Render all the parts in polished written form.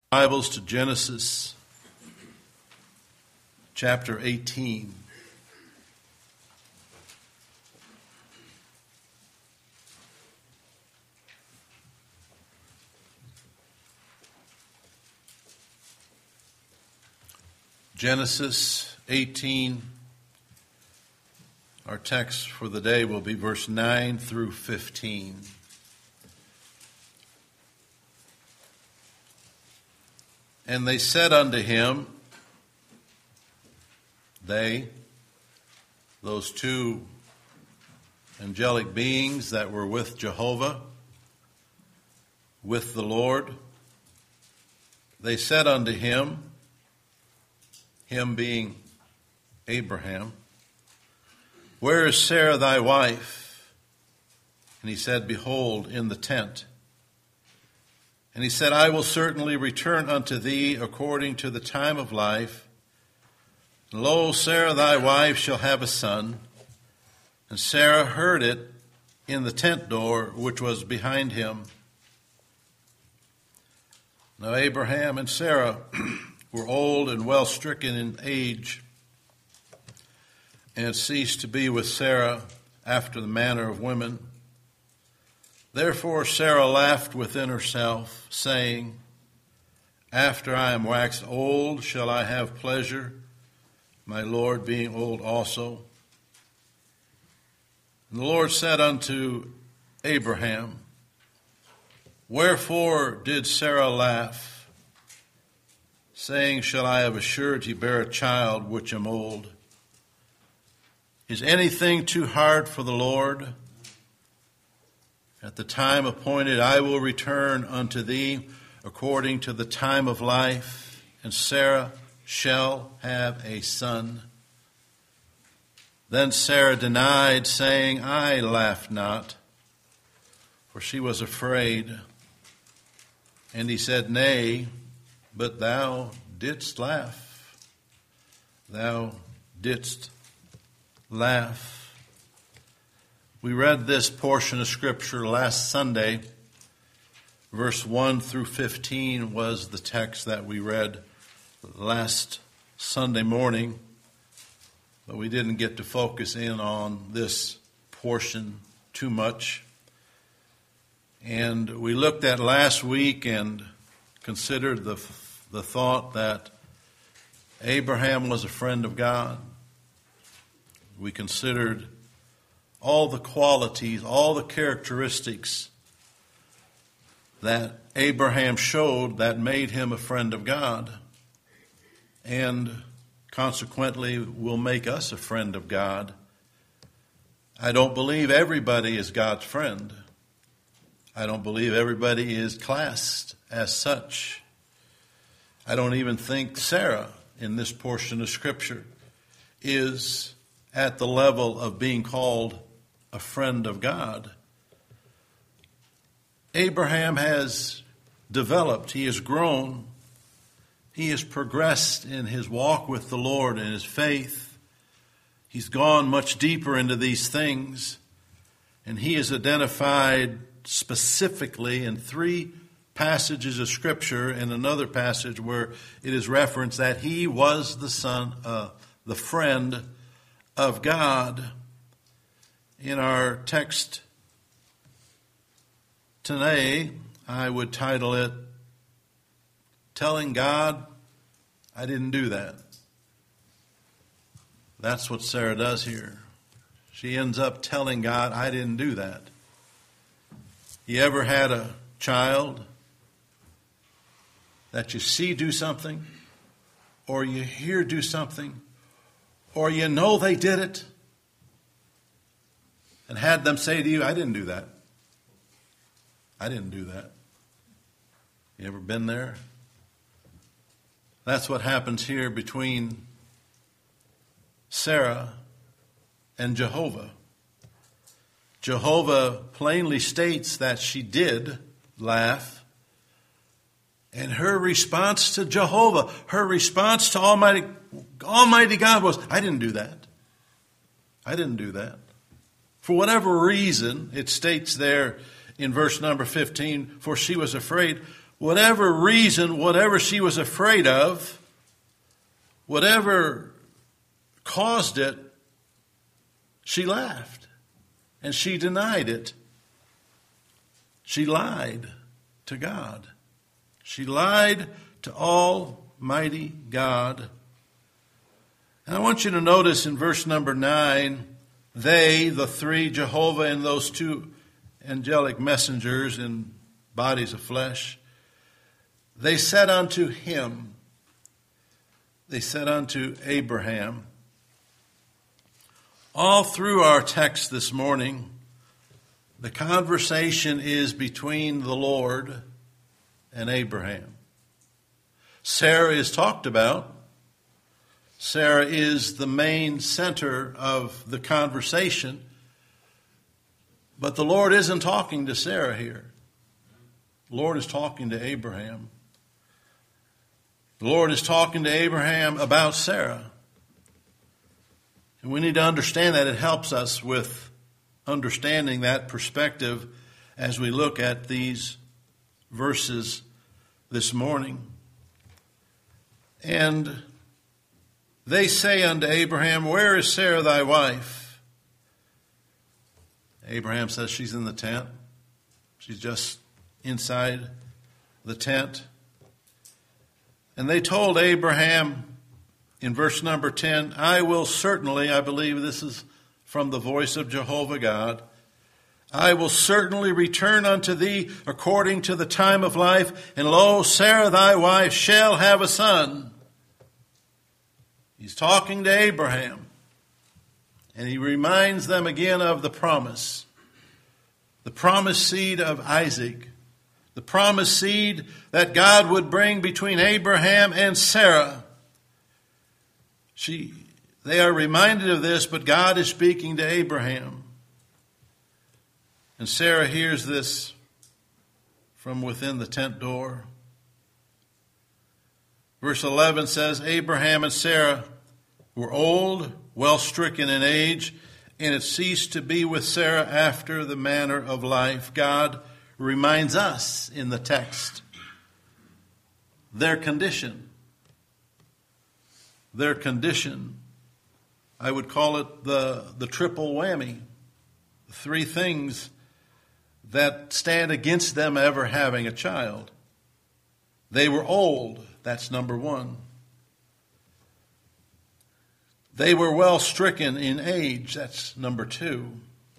Bibles to Genesis chapter 18. Genesis 18. Our text for the day will be verse 9 through 15. And they said unto him, those two angelic beings that were with Jehovah, with the Lord, they said unto him being Abraham, Where is Sarah thy wife? And he said, Behold, in the tent. And he said, I will certainly return unto thee according to the time of life. And lo, Sarah thy wife shall have a son. And Sarah heard it in the tent door which was behind him. Now Abraham and Sarah were old and well stricken in age, and ceased to be with Sarah after the manner of women. Therefore Sarah laughed within herself, saying, After I am waxed old, shall I have pleasure, my Lord being old also? And the Lord said unto Abraham, Wherefore did Sarah laugh, saying, Shall I of a surety bear a child which am old? Is anything too hard for the Lord? At the time appointed I will return unto thee according to the time of life, and Sarah shall have a son. Then Sarah denied, saying, I laughed not, for she was afraid. And he said, Nay, but thou didst laugh. Thou didst laugh. We read this portion of Scripture last Sunday. Verse 1 through 15 was the text that we read last Sunday morning, but we didn't get to focus in on this portion too much. And we looked at last week and considered the thought that Abraham was a friend of God. We considered all the qualities, all the characteristics that Abraham showed that made him a friend of God, and consequently will make us a friend of God. I don't believe everybody is God's friend. I don't believe everybody is classed as such. I don't even think Sarah in this portion of Scripture is at the level of being called a friend of God. Abraham has developed, he has grown, he has progressed in his walk with the Lord and his faith. He's gone much deeper into these things, and he is identified specifically in 3 passages of Scripture and another passage where it is referenced that he was the friend of God. In our text today, I would title it, Telling God I Didn't Do That. That's what Sarah does here. She ends up telling God, I didn't do that. You ever had a child that you see do something, or you hear do something, or you know they did it, and had them say to you, I didn't do that. I didn't do that. You ever been there? That's what happens here between Sarah and Jehovah. Jehovah plainly states that she did laugh. And her response to Jehovah, her response to Almighty God was, I didn't do that. I didn't do that. For whatever reason, it states there in verse number 15, for she was afraid. whatever reason, whatever she was afraid of, whatever caused it, she laughed and she denied it. She lied to God. She lied to Almighty God. And I want you to notice in verse number 9, they, the three, Jehovah and those two angelic messengers in bodies of flesh, they said unto him, they said unto Abraham. All through our text this morning, the conversation is between the Lord and Abraham. Sarah is talked about. Sarah is the main center of the conversation. But the Lord isn't talking to Sarah here. The Lord is talking to Abraham. The Lord is talking to Abraham about Sarah. And we need to understand that. It helps us with understanding that perspective as we look at these verses this morning. And they say unto Abraham, where is Sarah thy wife? Abraham says she's in the tent. She's just inside the tent. And they told Abraham in verse number 10, I will certainly, I believe this is from the voice of Jehovah God, I will certainly return unto thee according to the time of life, and lo, Sarah thy wife shall have a son. He's talking to Abraham, and he reminds them again of the promised seed of Isaac, the promised seed that God would bring between Abraham and Sarah. They are reminded of this, but God is speaking to Abraham. And Sarah hears this from within the tent door. Verse 11 says, Abraham and Sarah were old, well stricken in age, and it ceased to be with Sarah after the manner of life. God reminds us in the text their condition. Their condition. I would call it the triple whammy. The three things that stand against them ever having a child. They were old. That's number one. They were well stricken in age. That's number two.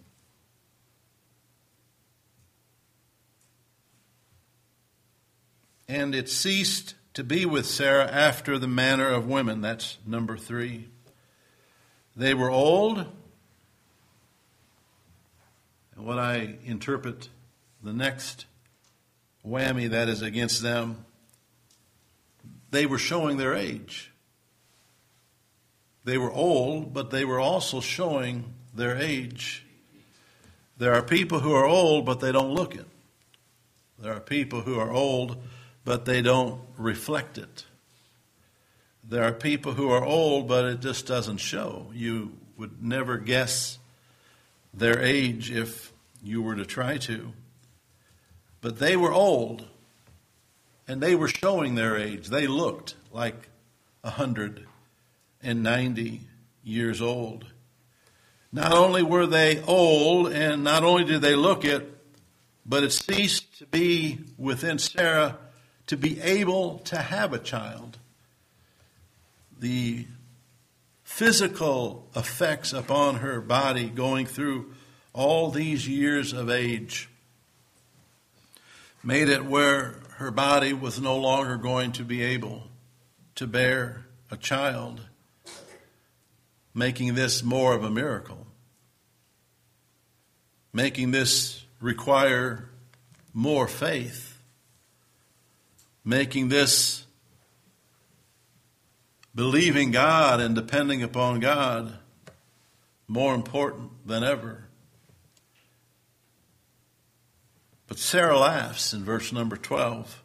And it ceased to be with Sarah after the manner of women. That's number three. They were old. And what I interpret the next whammy that is against them, they were showing their age. They were old, but they were also showing their age. There are people who are old, but they don't look it. There are people who are old, but they don't reflect it. There are people who are old, but it just doesn't show. You would never guess their age if you were to try to. But they were old, and they were showing their age. They looked like 190 years old. Not only were they old, and not only did they look it, but it ceased to be within Sarah to be able to have a child. The physical effects upon her body going through all these years of age made it where her body was no longer going to be able to bear a child, making this more of a miracle, making this require more faith, making this believing God and depending upon God more important than ever. But Sarah laughs in verse number 12.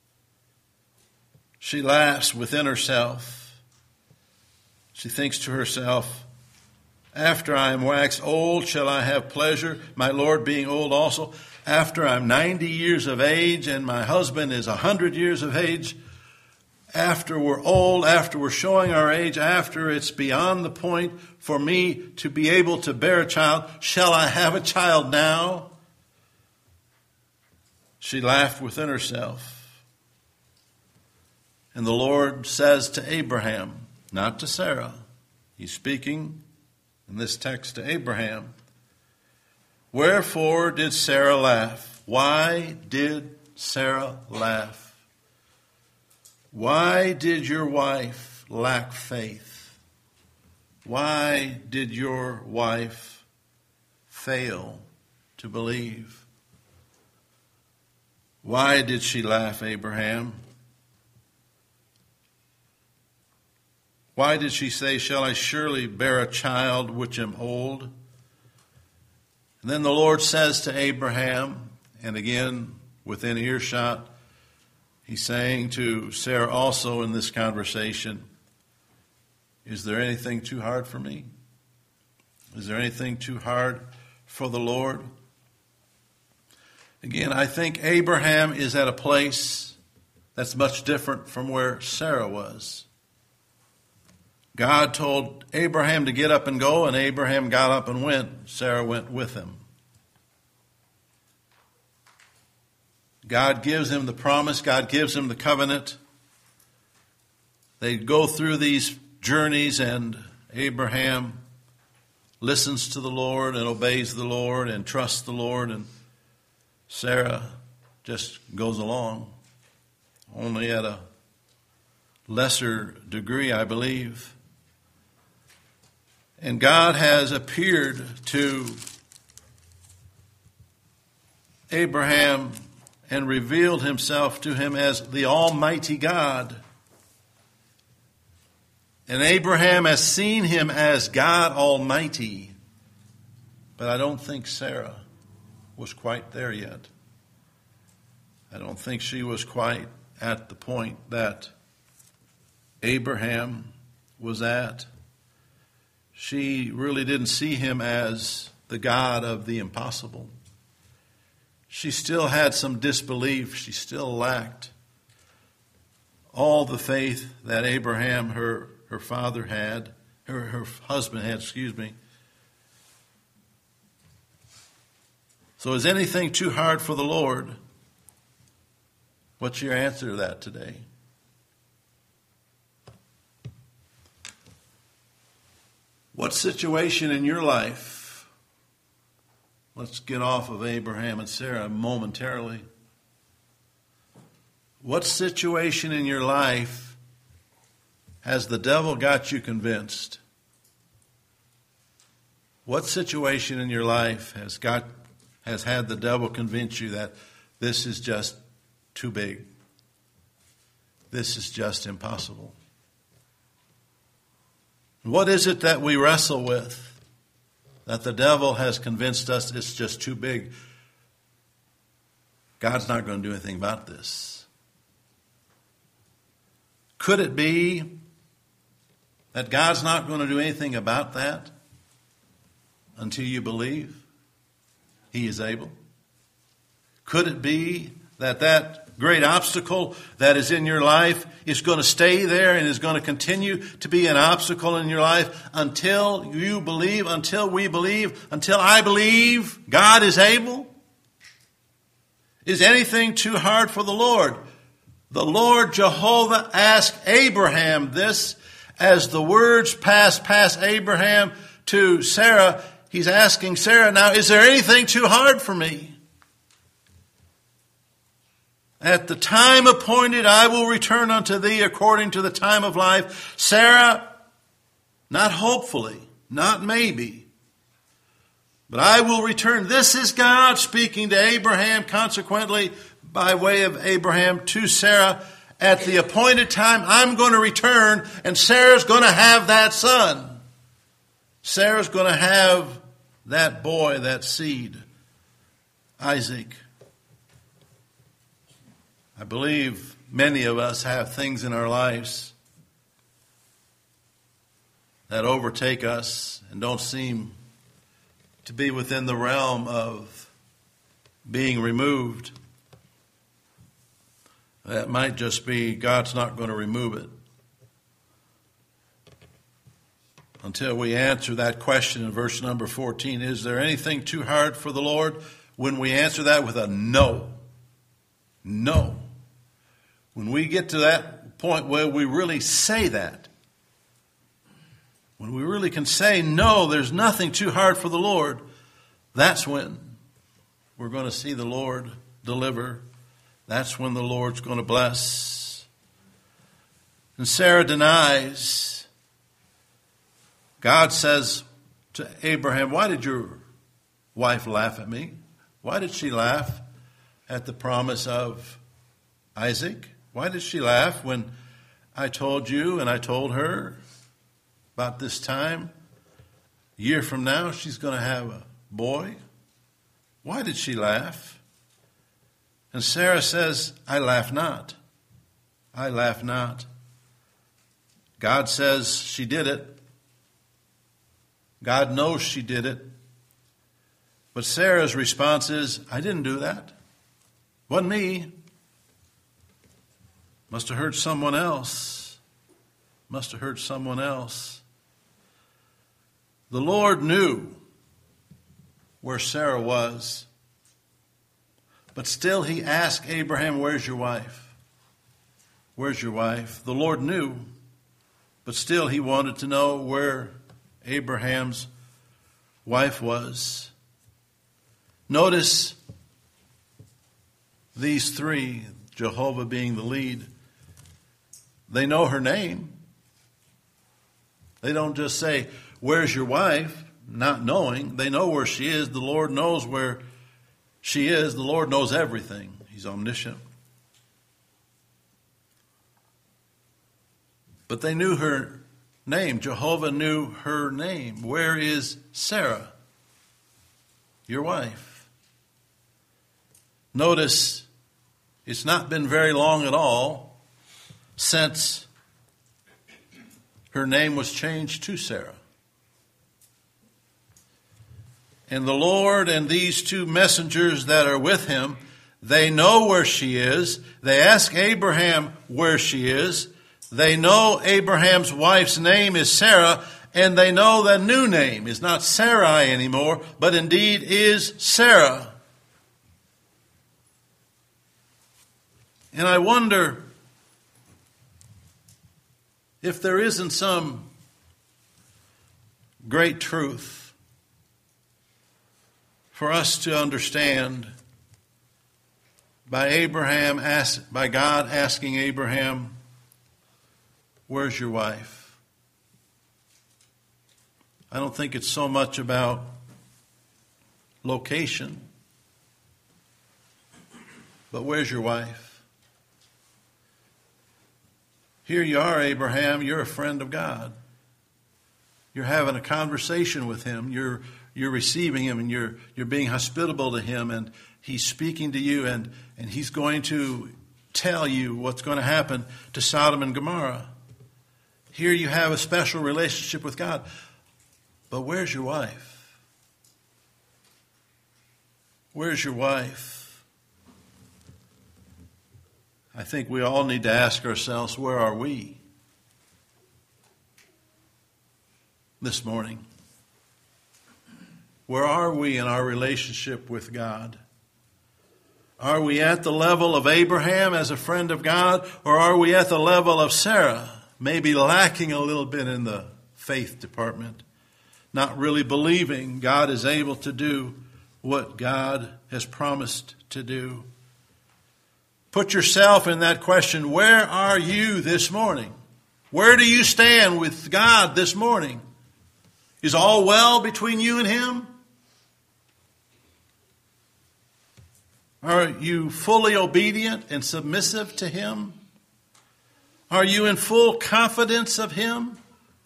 She laughs within herself. She thinks to herself, After I am waxed old, shall I have pleasure, my Lord being old also? After I'm 90 years of age and my husband is 100 years of age, after we're old, after we're showing our age, after it's beyond the point for me to be able to bear a child, shall I have a child now? She laughed within herself. And the Lord says to Abraham, not to Sarah, he's speaking in this text to Abraham, wherefore did Sarah laugh? Why did Sarah laugh? Why did your wife lack faith? Why did your wife fail to believe? Why did she laugh, Abraham? Why did she say, shall I surely bear a child which am old? And then the Lord says to Abraham, and again within earshot, he's saying to Sarah also in this conversation, is there anything too hard for me? Is there anything too hard for the Lord? Again, I think Abraham is at a place that's much different from where Sarah was. God told Abraham to get up and go, and Abraham got up and went. Sarah went with him. God gives him the promise. God gives him the covenant. They go through these journeys, and Abraham listens to the Lord and obeys the Lord and trusts the Lord, and Sarah just goes along, only at a lesser degree, I believe. And God has appeared to Abraham and revealed himself to him as the Almighty God. And Abraham has seen him as God Almighty. But I don't think Sarah was quite there yet. I don't think she was quite at the point that Abraham was at. She really didn't see him as the God of the impossible. She still had some disbelief. She still lacked all the faith that Abraham, her father had, her husband had, So is anything too hard for the Lord? What's your answer to that today? What situation in your life, let's get off of Abraham and Sarah momentarily. What situation in your life has the devil got you convinced? What situation in your life has had the devil convince you that this is just too big? This is just impossible. What is it that we wrestle with that the devil has convinced us it's just too big? God's not going to do anything about this. Could it be that God's not going to do anything about that until you believe He is able? Could it be that that great obstacle that is in your life is going to stay there and is going to continue to be an obstacle in your life until you believe, until we believe, until I believe God is able? Is anything too hard for the Lord? The Lord Jehovah asked Abraham this as the words passed past Abraham to Sarah. He's asking Sarah now, is there anything too hard for me? At the time appointed, I will return unto thee according to the time of life. Sarah, not hopefully, not maybe, but I will return. This is God speaking to Abraham, consequently, by way of Abraham to Sarah. At the appointed time, I'm going to return, and Sarah's going to have that son. Sarah's going to have that boy, that seed, Isaac. I believe many of us have things in our lives that overtake us and don't seem to be within the realm of being removed. That might just be God's not going to remove it until we answer that question in verse number 14. Is there anything too hard for the Lord? When we answer that with a no. No. When we get to that point where we really say that, when we really can say, no, there's nothing too hard for the Lord, that's when we're going to see the Lord deliver. That's when the Lord's going to bless. And Sarah denies. God says to Abraham, why did your wife laugh at me? Why did she laugh at the promise of Isaac? Why did she laugh when I told you and I told her about this time, a year from now, she's going to have a boy? Why did she laugh? And Sarah says, I laugh not. I laugh not. God says she did it. God knows she did it. But Sarah's response is, I didn't do that. Wasn't me. Must have heard someone else. Must have heard someone else. The Lord knew where Sarah was. But still he asked Abraham, where's your wife? Where's your wife? The Lord knew, but still he wanted to know where Abraham's wife was. Notice these three, Jehovah being the lead. They know her name. They don't just say, where's your wife? Not knowing. They know where she is. The Lord knows where she is. The Lord knows everything. He's omniscient. But they knew her name. Jehovah knew her name. Where is Sarah, your wife? Notice it's not been very long at all since her name was changed to Sarah. And the Lord and these two messengers that are with him, they know where she is. They ask Abraham where she is. They know Abraham's wife's name is Sarah, and they know the new name is not Sarai anymore, but indeed is Sarah. And I wonder if there isn't some great truth for us to understand by God asking Abraham, where's your wife? I don't think it's so much about location, but where's your wife? Here you are, Abraham. You're a friend of God. You're having a conversation with him. You're receiving him, and you're being hospitable to him, and he's speaking to you, and he's going to tell you what's going to happen to Sodom and Gomorrah. Here you have a special relationship with God. But where's your wife? Where's your wife? I think we all need to ask ourselves, where are we this morning? Where are we in our relationship with God? Are we at the level of Abraham as a friend of God, or are we at the level of Sarah, maybe lacking a little bit in the faith department, not really believing God is able to do what God has promised to do? Put yourself in that question. Where are you this morning? Where do you stand with God this morning? Is all well between you and him? Are you fully obedient and submissive to him? Are you in full confidence of him?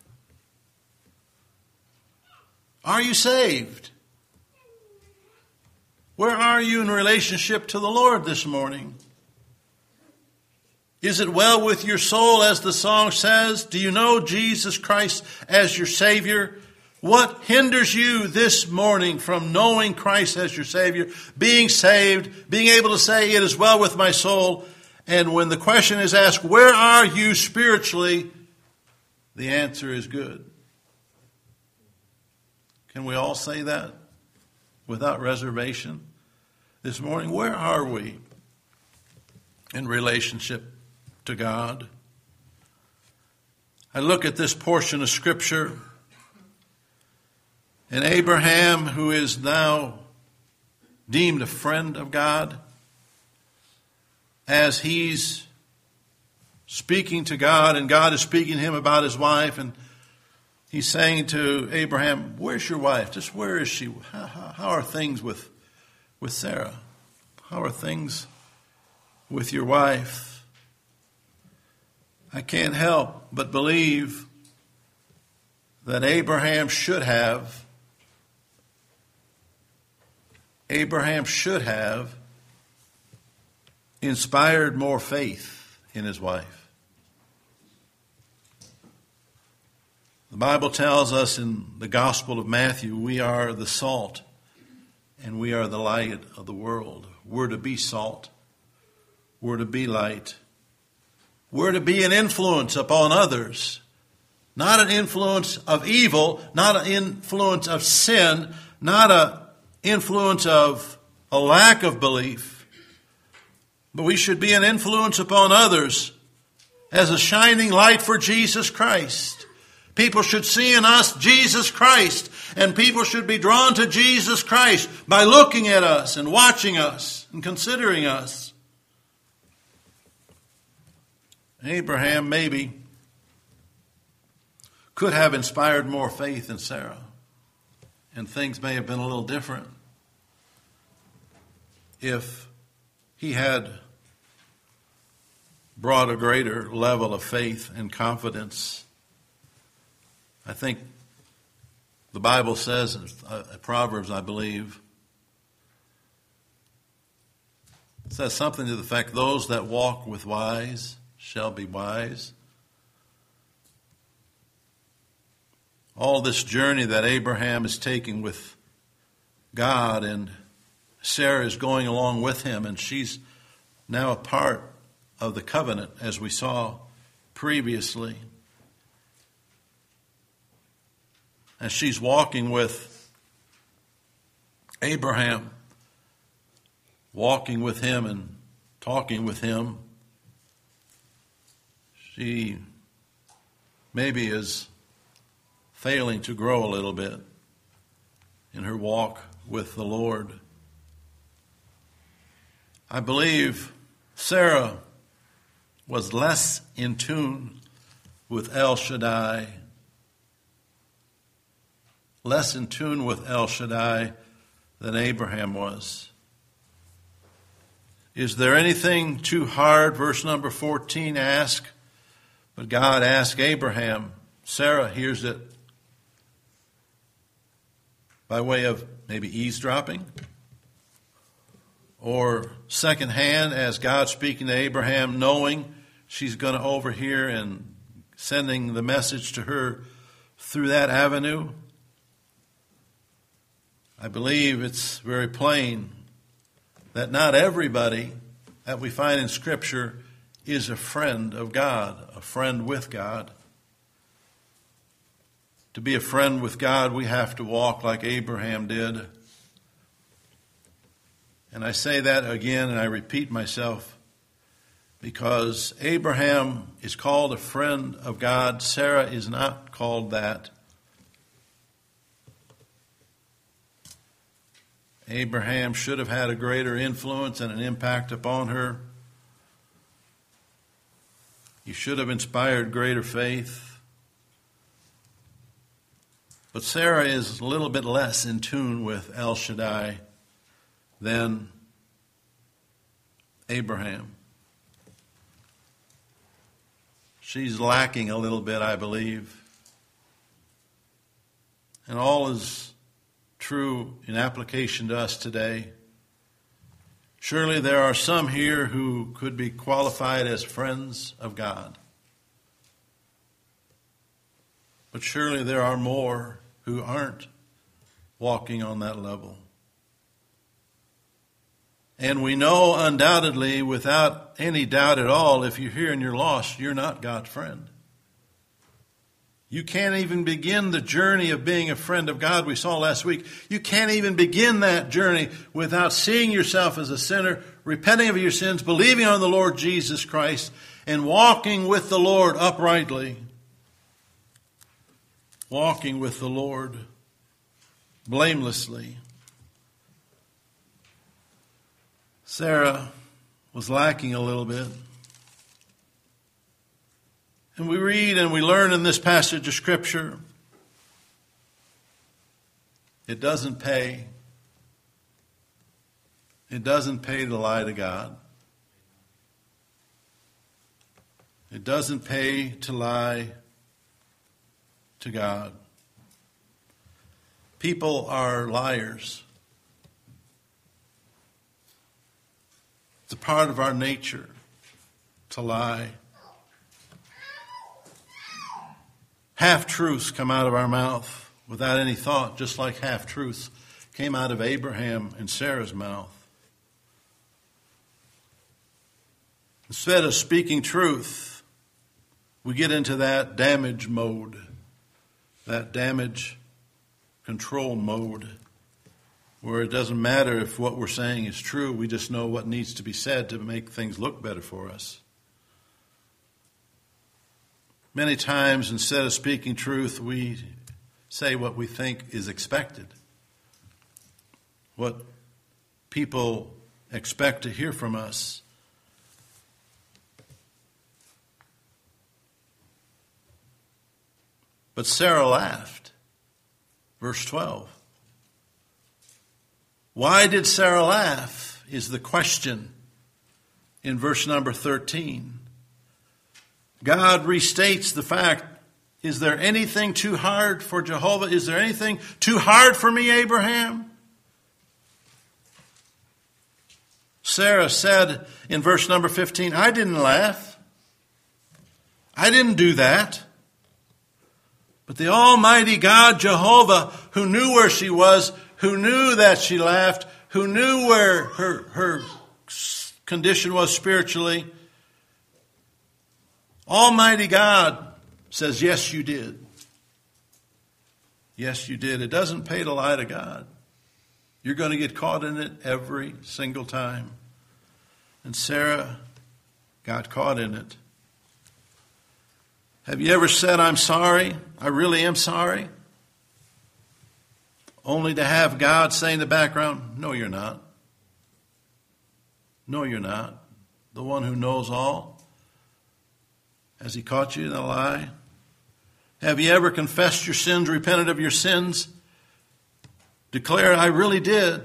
Are you saved? Where are you in relationship to the Lord this morning? Is it well with your soul, as the song says? Do you know Jesus Christ as your Savior? What hinders you this morning from knowing Christ as your Savior, being saved, being able to say, it is well with my soul? And when the question is asked, where are you spiritually? The answer is good. Can we all say that without reservation this morning? Where are we in relationship to God? I look at this portion of Scripture, and Abraham, who is now deemed a friend of God, as he's speaking to God, and God is speaking to him about his wife, and he's saying to Abraham, where's your wife? Just where is she? How are things with Sarah? How are things with your wife? I can't help but believe that Abraham should have inspired more faith in his wife. The Bible tells us in the Gospel of Matthew, we are the salt and we are the light of the world. We're to be salt. We're to be light. We're to be an influence upon others. Not an influence of evil, not an influence of sin, not an influence of a lack of belief. But we should be an influence upon others as a shining light for Jesus Christ. People should see in us Jesus Christ, and people should be drawn to Jesus Christ by looking at us and watching us and considering us. Abraham maybe could have inspired more faith in Sarah, and things may have been a little different if he had brought a greater level of faith and confidence. I think the Bible says, Proverbs, I believe, it says something to the fact, those that walk with wise shall be wise. All this journey that Abraham is taking with God, and Sarah is going along with him, and she's now a part of the covenant, as we saw previously. As she's walking with Abraham, walking with him and talking with him, she maybe is failing to grow a little bit in her walk with the Lord. I believe Sarah was less in tune with El Shaddai, less in tune with El Shaddai than Abraham was. Is there anything too hard? Verse number 14, ask. But God asked Abraham. Sarah hears it by way of maybe eavesdropping, or secondhand, as God speaking to Abraham, knowing she's going to overhear and sending the message to her through that avenue. I believe it's very plain that not everybody that we find in Scripture is a friend of God, a friend with God. To be a friend with God, we have to walk like Abraham did. And I say that again, and I repeat myself, because Abraham is called a friend of God. Sarah is not called that. Abraham should have had a greater influence and an impact upon her. He should have inspired greater faith. But Sarah is a little bit less in tune with El Shaddai than Abraham. She's lacking a little bit, I believe. And all is true in application to us today. Surely there are some here who could be qualified as friends of God. But surely there are more who aren't walking on that level. And we know undoubtedly, without any doubt at all, if you're here and you're lost, you're not God's friend. You can't even begin the journey of being a friend of God we saw last week. You can't even begin that journey without seeing yourself as a sinner, repenting of your sins, believing on the Lord Jesus Christ, and walking with the Lord uprightly. Walking with the Lord blamelessly. Sarah was lacking a little bit. And we read and we learn in this passage of Scripture, it doesn't pay. It doesn't pay to lie to God. It doesn't pay to lie to God. People are liars. It's a part of our nature to lie. Half-truths come out of our mouth without any thought, just like half-truths came out of Abraham and Sarah's mouth. Instead of speaking truth, we get into that damage mode, that damage control mode, where it doesn't matter if what we're saying is true, we just know what needs to be said to make things look better for us. Many times, instead of speaking truth, we say what we think is expected, what people expect to hear from us. But Sarah laughed. Verse 12. Why did Sarah laugh is the question in verse number 13. God restates the fact, is there anything too hard for Jehovah? Is there anything too hard for me, Abraham? Sarah said in verse number 15, I didn't laugh. I didn't do that. But the Almighty God, Jehovah, who knew where she was, who knew that she laughed, who knew where her condition was spiritually, Almighty God says, yes, you did. Yes, you did. It doesn't pay to lie to God. You're going to get caught in it every single time. And Sarah got caught in it. Have you ever said, I'm sorry? I really am sorry? Only to have God say in the background, no, you're not. No, you're not. The one who knows all. Has he caught you in a lie? Have you ever confessed your sins, repented of your sins? Declared, I really did.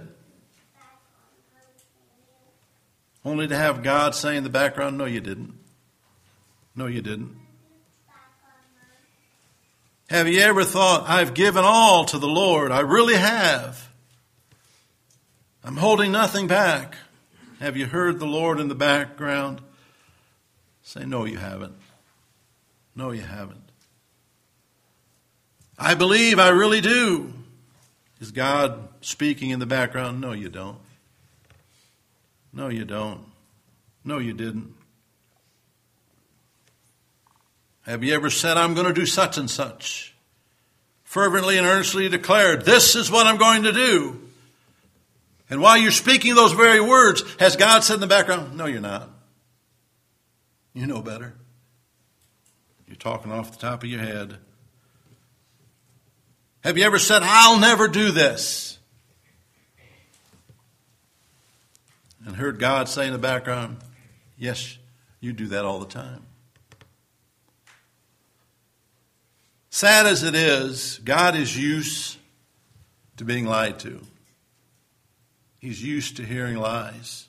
Only to have God say in the background, no, you didn't. No, you didn't. Have you ever thought, I've given all to the Lord? I really have. I'm holding nothing back. Have you heard the Lord in the background say, no, you haven't. No, you haven't. I believe, I really do. Is God speaking in the background? No, you don't. No, you don't. No, you didn't. Have you ever said, I'm going to do such and such? Fervently and earnestly declared, this is what I'm going to do. And while you're speaking those very words, has God said in the background, no, you're not. You know better. You're talking off the top of your head. Have you ever said, I'll never do this? And heard God say in the background, yes, you do that all the time. Sad as it is, God is used to being lied to. He's used to hearing lies.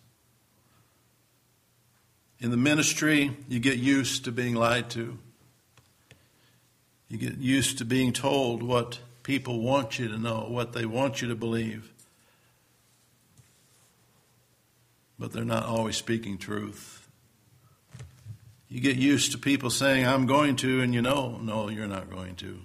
In the ministry, you get used to being lied to. You get used to being told what people want you to know, what they want you to believe. but they're not always speaking truth. You get used to people saying, I'm going to, and no, you're not going to.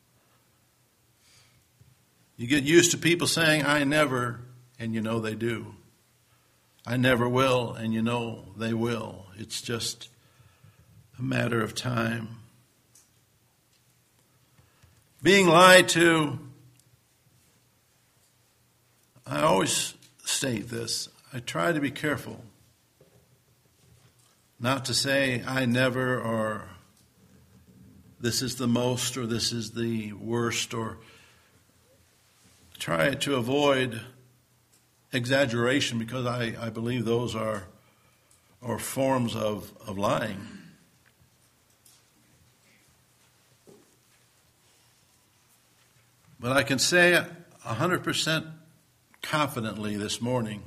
You get used to people saying, I never, and they do. I never will, and they will. It's just a matter of time. Being lied to, I always state this. I try to be careful not to say I never, or this is the most, or this is the worst, or try to avoid exaggeration, because I believe those are forms of lying. But I can say 100% confidently this morning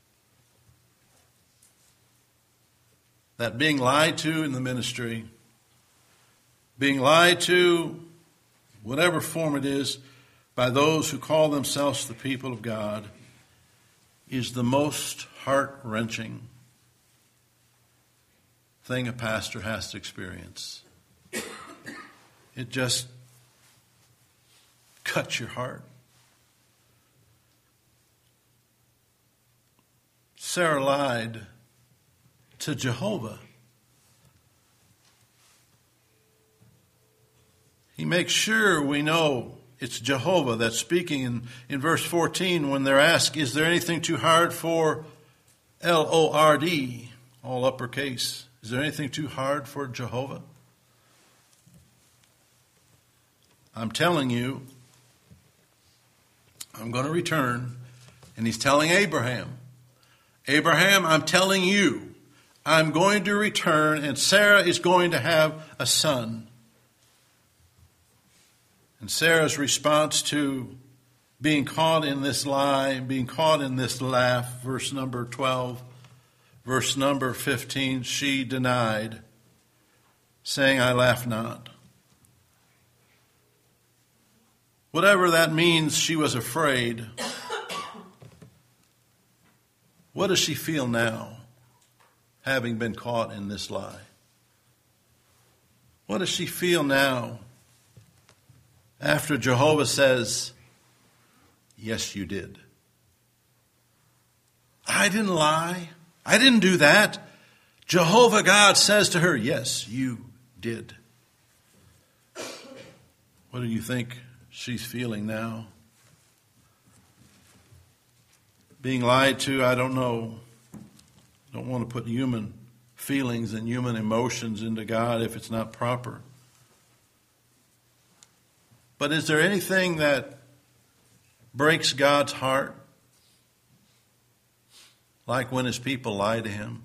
that being lied to in the ministry, being lied to, whatever form it is, by those who call themselves the people of God, is the most heart-wrenching thing a pastor has to experience. It just cuts your heart. Sarah lied to Jehovah. He makes sure we know it's Jehovah that's speaking in verse 14 when they're asked, is there anything too hard for Lord, all uppercase? Is there anything too hard for Jehovah? I'm telling you, I'm going to return. And he's telling Abraham, I'm telling you, I'm going to return, and Sarah is going to have a son. And Sarah's response to being caught in this lie, being caught in this laugh, verse number 12, verse number 15, she denied, saying, I laugh not. Whatever that means, she was afraid. What does she feel now, having been caught in this lie? What does she feel now after Jehovah says, yes, you did? I didn't lie. I didn't do that. Jehovah God says to her, yes, you did. What do you think she's feeling now? Being lied to, I don't know. Don't want to put human feelings and human emotions into God if it's not proper. But is there anything that breaks God's heart? Like when his people lie to him?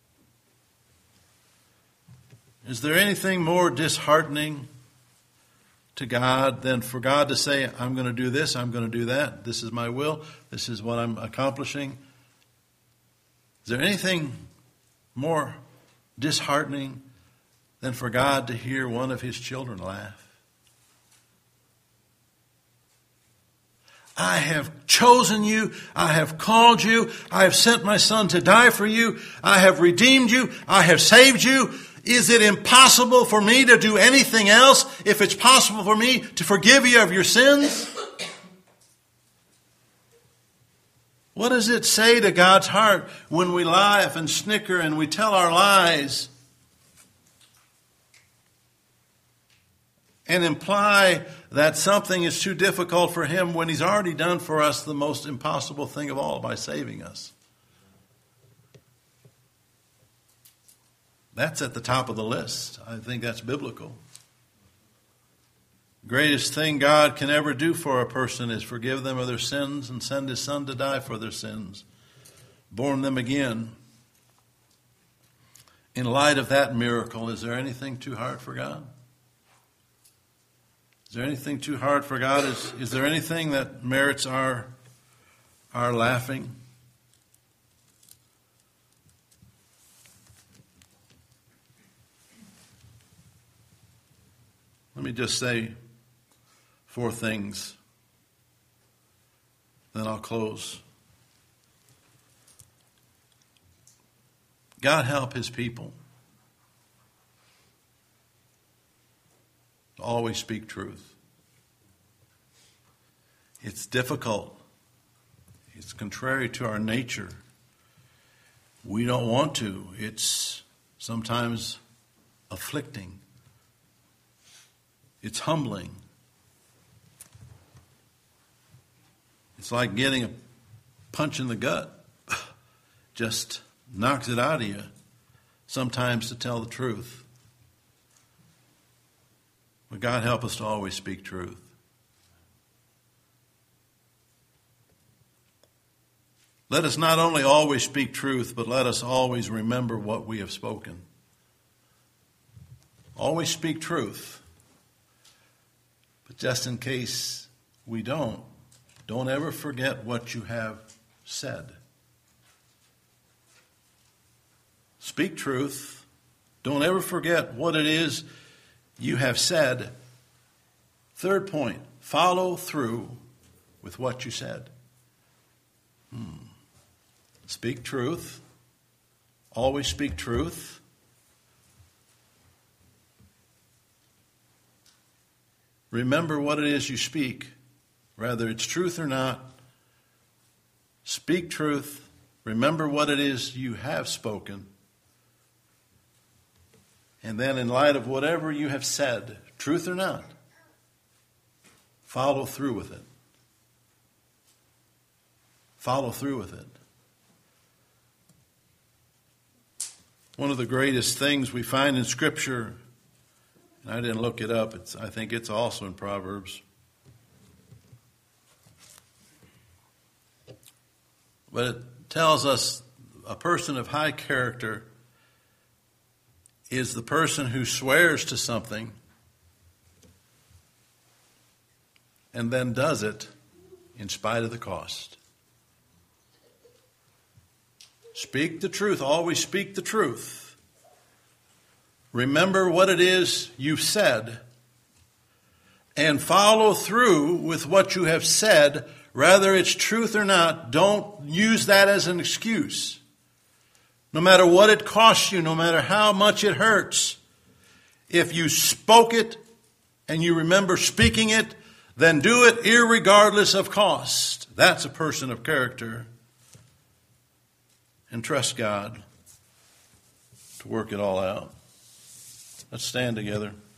Is there anything more disheartening to God than for God to say, I'm going to do this, I'm going to do that, this is my will, this is what I'm accomplishing? Is there anything more disheartening than for God to hear one of his children laugh? I have chosen you, I have called you, I have sent my son to die for you, I have redeemed you, I have saved you. Is it impossible for me to do anything else if it's possible for me to forgive you of your sins? What does it say to God's heart when we laugh and snicker and we tell our lies and imply that something is too difficult for him when he's already done for us the most impossible thing of all by saving us? That's at the top of the list. I think that's biblical. Greatest thing God can ever do for a person is forgive them of their sins and send his son to die for their sins. Born them again. In light of that miracle, is there anything too hard for God? Is there anything too hard for God? Is there anything that merits our laughing? Let me just say 4 things, then I'll close. God help his people to always speak truth. It's difficult. It's contrary to our nature. We don't want to. It's sometimes afflicting. It's humbling. It's like getting a punch in the gut. Just knocks it out of you sometimes to tell the truth. But God help us to always speak truth. Let us not only always speak truth, but let us always remember what we have spoken. Always speak truth. But just in case we don't ever forget what you have said. Speak truth. Don't ever forget what it is you have said. Third point, follow through with what you said. Speak truth. Always speak truth. Remember what it is you speak, whether it's truth or not. Speak truth. Remember what it is you have spoken. And then in light of whatever you have said, truth or not, follow through with it. Follow through with it. One of the greatest things we find in Scripture, and I didn't look it up, I think it's also in Proverbs. But it tells us a person of high character is the person who swears to something and then does it in spite of the cost. Speak the truth. Always speak the truth. Remember what it is you've said and follow through with what you have said, whether it's truth or not. Don't use that as an excuse. No matter what it costs you, no matter how much it hurts, if you spoke it and you remember speaking it, then do it irregardless of cost. That's a person of character. And trust God to work it all out. Let's stand together.